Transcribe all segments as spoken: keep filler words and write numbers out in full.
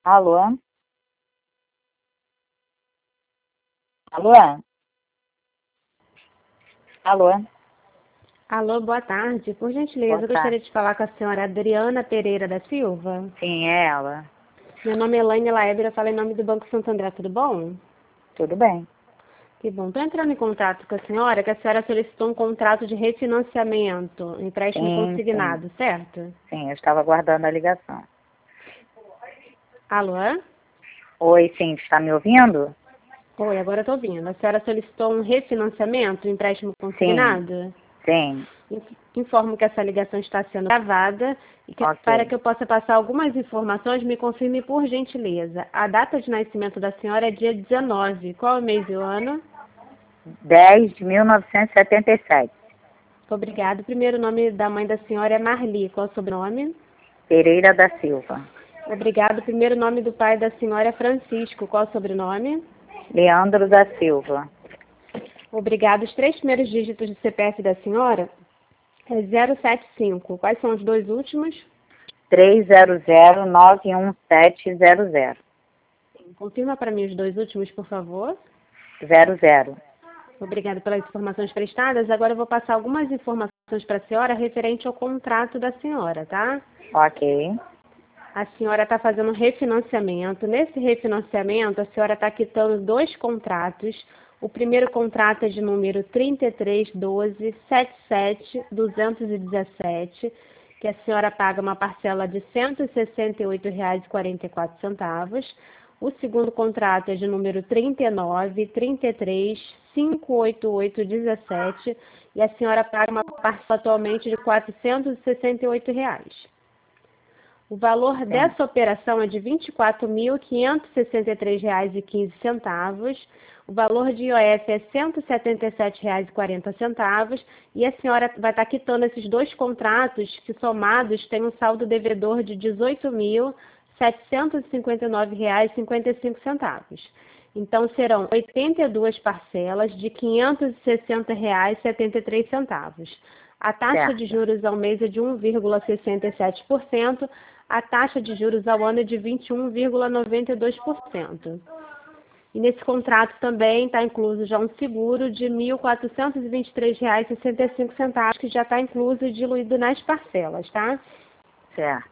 Alô? Alô? Alô? Alô, boa tarde. Por gentileza, Boa eu gostaria tarde. de falar com a senhora Adriana Pereira da Silva. Sim, é ela. Meu nome é Elaine Laeber, eu falo em nome do Banco Santander, tudo bom? Tudo bem. Que bom. Estou entrando em contato com a senhora, que a senhora solicitou um contrato de refinanciamento, empréstimo Sim, sim. consignado, certo? Sim, eu estava aguardando a ligação. Alô? Oi, sim, está me ouvindo? Oi, agora estou ouvindo. A senhora solicitou um refinanciamento, empréstimo Sim, consignado? sim. Informo que essa ligação está sendo gravada e que para Ok. que eu possa passar algumas informações, me confirme por gentileza. A data de nascimento da senhora é dia dezenove. Qual é o mês e o ano? dez de mil novecentos e setenta e sete. Obrigado. O primeiro nome da mãe da senhora é Marli. Qual é o sobrenome? Pereira da Silva. Obrigado. O primeiro nome do pai da senhora é Francisco. Qual é o sobrenome? Leandro da Silva. Obrigado. Os três primeiros dígitos do C P F da senhora é zero sete cinco. Quais são os dois últimos? três zero zero nove um sete zero zero. Confirma para mim os dois últimos, por favor. Zero zero. Obrigada pelas informações prestadas. Agora eu vou passar algumas informações para a senhora referente ao contrato da senhora, tá? Ok. A senhora está fazendo um refinanciamento. Nesse refinanciamento, a senhora está quitando dois contratos. O primeiro contrato é de número trinta e três doze setenta e sete duzentos e dezessete, que a senhora paga uma parcela de cento e sessenta e oito reais e quarenta e quatro centavos. O segundo contrato é de número trinta e nove trinta e três quinhentos e oitenta e oito dezessete e a senhora paga uma parcela atualmente de quatrocentos e sessenta e oito reais. O valor Sim. dessa operação é de vinte e quatro mil quinhentos e sessenta e três reais e quinze centavos. O valor de I O F é cento e setenta e sete reais e quarenta centavos e a senhora vai estar quitando esses dois contratos que somados têm um saldo devedor de dezoito mil setecentos e cinquenta e nove reais e cinquenta e cinco centavos. Então serão oitenta e duas parcelas de quinhentos e sessenta reais e setenta e três centavos. A taxa Certo. de juros ao mês é de um vírgula sessenta e sete por cento, a taxa de juros ao ano é de vinte e um vírgula noventa e dois por cento. E nesse contrato também está incluso já um seguro de mil quatrocentos e vinte e três reais e sessenta e cinco centavos, que já está incluso e diluído nas parcelas, tá? Certo.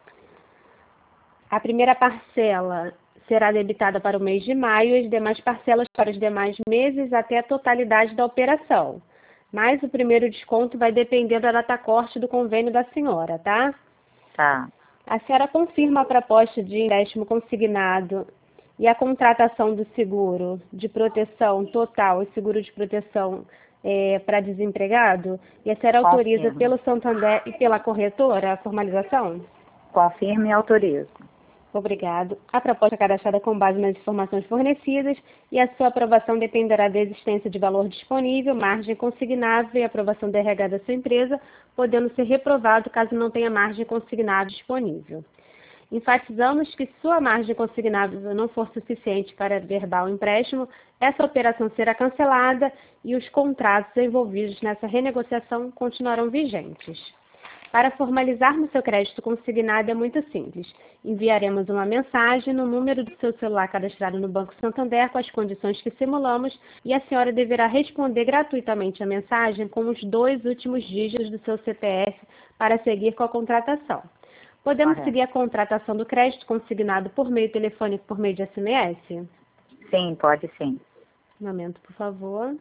A primeira parcela será debitada para o mês de maio e as demais parcelas para os demais meses até a totalidade da operação. Mas o primeiro desconto vai depender da data corte do convênio da senhora, tá? Tá. A senhora confirma a proposta de empréstimo consignado e a contratação do seguro de proteção total e seguro de proteção é, para desempregado? E a senhora autoriza Confirmo. pelo Santander e pela corretora a formalização? Confirmo e autorizo. Obrigado. A proposta é cadastrada com base nas informações fornecidas e a sua aprovação dependerá da existência de valor disponível, margem consignável e aprovação da R H da sua empresa, podendo ser reprovado caso não tenha margem consignável disponível. Enfatizamos que se sua margem consignável não for suficiente para verbal empréstimo, essa operação será cancelada e os contratos envolvidos nessa renegociação continuarão vigentes. Para formalizarmos seu crédito consignado é muito simples. Enviaremos uma mensagem no número do seu celular cadastrado no Banco Santander com as condições que simulamos e a senhora deverá responder gratuitamente a mensagem com os dois últimos dígitos do seu C P F para seguir com a contratação. Podemos Correto. seguir a contratação do crédito consignado por meio telefônico por meio de S M S? Sim, pode sim. Um momento, por favor.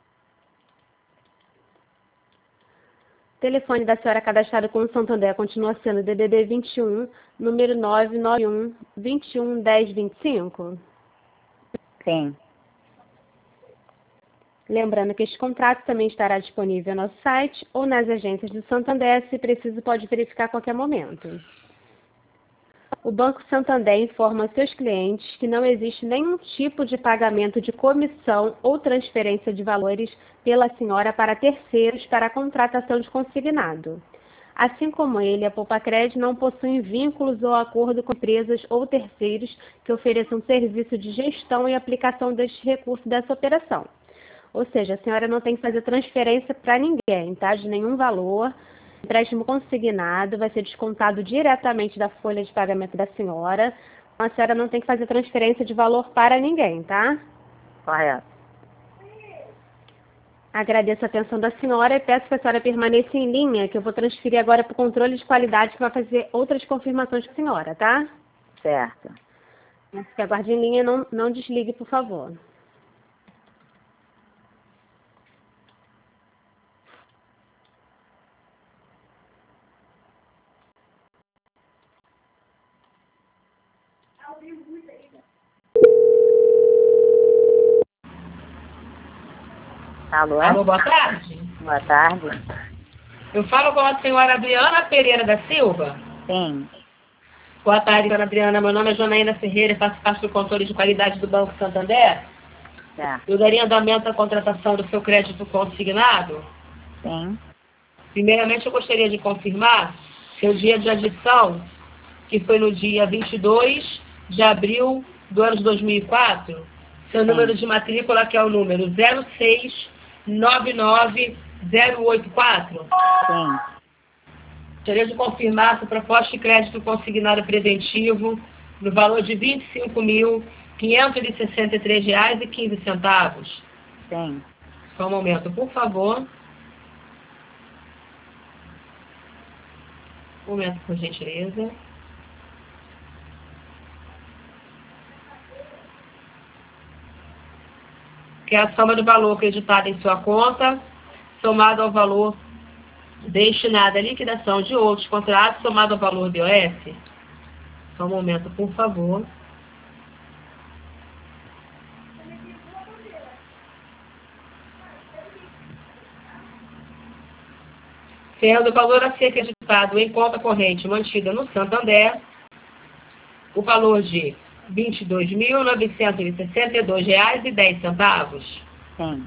O telefone da senhora cadastrado com o Santander continua sendo D D D vinte e um, número nove nove um, vinte e um, dez, vinte e cinco. Sim. Lembrando que este contrato também estará disponível no nosso site ou nas agências do Santander, se preciso pode verificar a qualquer momento. O Banco Santander informa seus clientes que não existe nenhum tipo de pagamento de comissão ou transferência de valores pela senhora para terceiros para a contratação de consignado. Assim como ele, a Poupacred não possui vínculos ou acordo com empresas ou terceiros que ofereçam serviço de gestão e aplicação deste recurso dessa operação. Ou seja, a senhora não tem que fazer transferência para ninguém, tá? De nenhum valor. O empréstimo consignado vai ser descontado diretamente da folha de pagamento da senhora. A senhora não tem que fazer transferência de valor para ninguém, tá? Correto. Agradeço a atenção da senhora e peço que a senhora permaneça em linha, que eu vou transferir agora para o controle de qualidade, que vai fazer outras confirmações com a senhora, tá? Certo. Peço que aguarde em linha, não, não desligue, por favor. Alô? Alô, boa tarde. Boa tarde. Eu falo com a senhora Adriana Pereira da Silva. Sim. Boa tarde, senhora Adriana. Meu nome é Janaína Ferreira e faço parte do controle de qualidade do Banco Santander. Certo. Eu daria andamento à contratação do seu crédito consignado. Sim. Primeiramente, eu gostaria de confirmar seu dia de adição, que foi no dia vinte e dois de abril do ano de dois mil e quatro. Seu Sim. número de matrícula, que é o número zero seis nove nove zero oito quatro. Sim. Gostaria de confirmar sua proposta de crédito consignado preventivo no valor de vinte e cinco mil quinhentos e sessenta e três reais e quinze centavos. Sim. Só um momento, por favor. Um momento, por gentileza. Que é a soma do valor acreditado em sua conta, somado ao valor destinado à liquidação de outros contratos, somado ao valor do I O F. Só um momento, por favor. Sendo o valor a ser acreditado em conta corrente mantida no Santander, o valor de vinte e dois mil novecentos e sessenta e dois reais e dez centavos. Sim.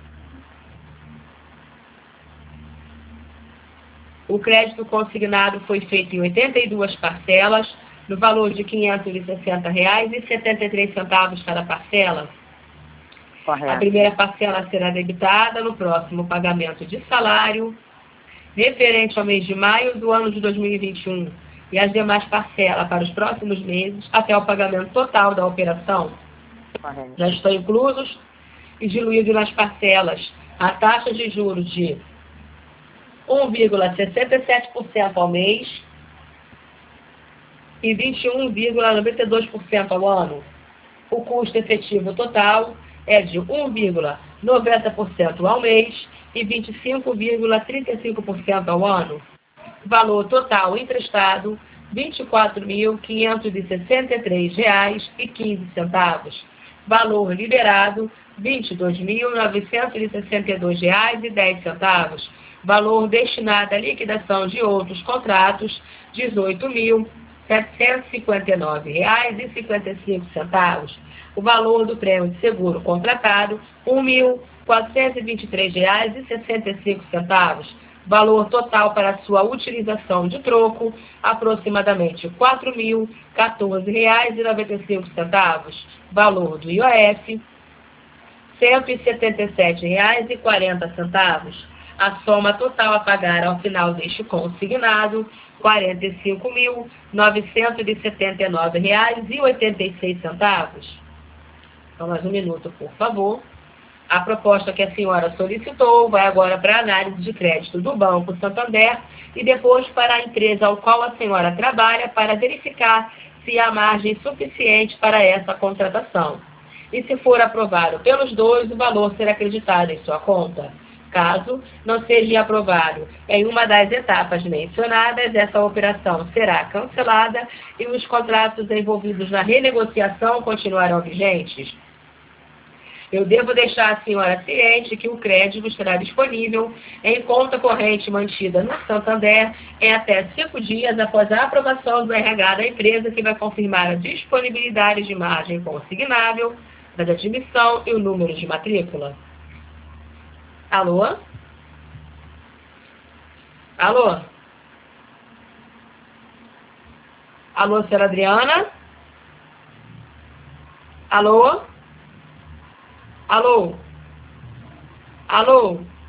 O crédito consignado foi feito em oitenta e duas parcelas, no valor de quinhentos e sessenta reais e setenta e três centavos cada parcela. Correto. A primeira parcela será debitada no próximo pagamento de salário, referente ao mês de maio do ano de dois mil e vinte e um, e as demais parcelas para os próximos meses, até o pagamento total da operação. Correto. Já estão inclusos e diluídos nas parcelas a taxa de juros de um vírgula sessenta e sete por cento ao mês e vinte e um vírgula noventa e dois por cento ao ano. O custo efetivo total é de um vírgula noventa por cento ao mês e vinte e cinco vírgula trinta e cinco por cento ao ano. Valor total emprestado, vinte e quatro mil quinhentos e sessenta e três reais e quinze centavos. Valor liberado, vinte e dois mil novecentos e sessenta e dois reais e dez centavos. Valor destinado à liquidação de outros contratos, dezoito mil setecentos e cinquenta e nove reais e cinquenta e cinco centavos. O valor do prêmio de seguro contratado, um mil quatrocentos e vinte e três reais e sessenta e cinco centavos. Valor total para sua utilização de troco, aproximadamente quatro mil quatorze reais e noventa e cinco centavos. Valor do I O F, cento e setenta e sete reais e quarenta centavos. A soma total a pagar ao final deste consignado, quarenta e cinco mil novecentos e setenta e nove reais e oitenta e seis centavos. Então, mais um minuto, por favor. A proposta que a senhora solicitou vai agora para a análise de crédito do Banco Santander e depois para a empresa ao qual a senhora trabalha para verificar se há margem suficiente para essa contratação. E se for aprovado pelos dois, o valor será acreditado em sua conta. Caso não seja aprovado em uma das etapas mencionadas, essa operação será cancelada e os contratos envolvidos na renegociação continuarão vigentes. Eu devo deixar a senhora ciente que o crédito estará disponível em conta corrente mantida no Santander em até cinco dias após a aprovação do R H da empresa, que vai confirmar a disponibilidade de margem consignável, da admissão e o número de matrícula. Alô? Alô? Alô, senhora Adriana? Alô? Alô? Alô?